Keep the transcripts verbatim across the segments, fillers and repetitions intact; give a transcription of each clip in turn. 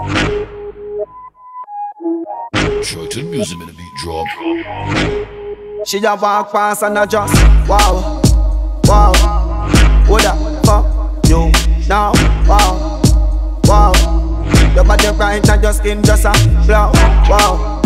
Shorten music in the beat drop. She just walk past and I just wow, wow. What the fuck you now? Wow, wow. Your body right and your skin just a flow. Wow,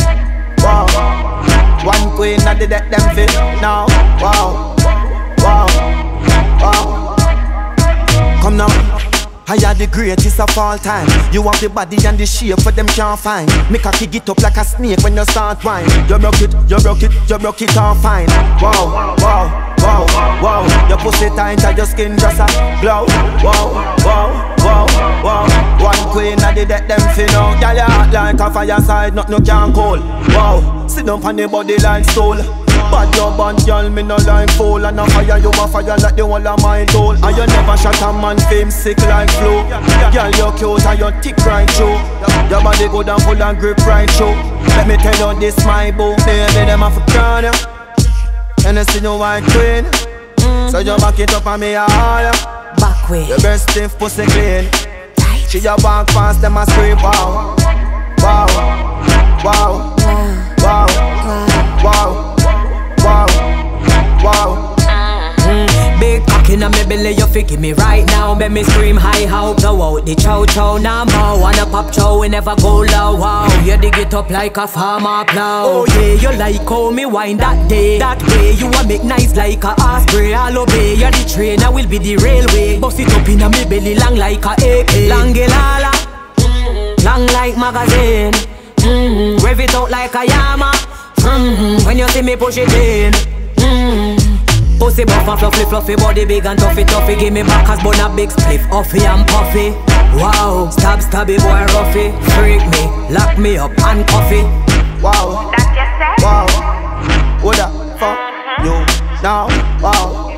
wow. One queen and the deck them fit now. Wow, wow, wow. Come now. I are the greatest of all time. You have the body and the shape for them can't find. Make a kick it up like a snake when you start whine. You broke it, you broke it, you broke it all fine. Wow, wow, wow, wow. Your pussy tight and your skin just a glow. Wow, wow, wow, wow. One queen and the deck them fin out. Girl, you hot like a fireside, nothing you can't cool. Wow, sit down on the body like stool. Bad your band, girl, me no line full. And I fire you a fire like the whole of my goal. And you never shot a man fame sick like flu. Girl, you cute and you thick right through. Your body good and full and grip right through. Let me tell you this, my boo. Baby, them a for crown ya. And I see you white queen. So you back it up on me all. Back way. Your breast stiff, pussy clean. She a walk past them a scream. Wow, wow, wow, wow, wow, wow. Wow, wow. Mm, big cock inna me belly, you fi give me right now. Make me scream high, how blow out the chow chow. Now more wanna pop chow, we never go low. Wow, you dig it up like a farmer plow. Oh yeah, you like how me wine that day. That way you a make nice like a osprey. I'll obey, you're the train, I will be the railway. Bust it up inna me belly, long like a A K. Langilala, long like magazine. Mm-hmm. Rev it out like a Yama. Mm-hmm. When you see me push it in, mm-hmm. Pussy buff and fluffy, fluffy body big and toughy, toughy. Give me back as bun a big spliff, huffy and puffy. Wow, stab, stabby boy roughy. Freak me, lock me up and coffee. Wow, That's your set? wow. What the fuck you now? Wow,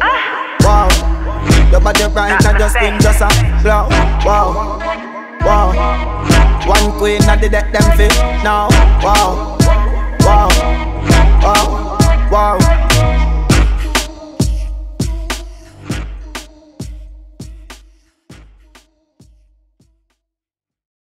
wow. Your body right and your skin just a glow. Wow, wow. One queen and the deck them fit now. Wow. Wow, wow, wow.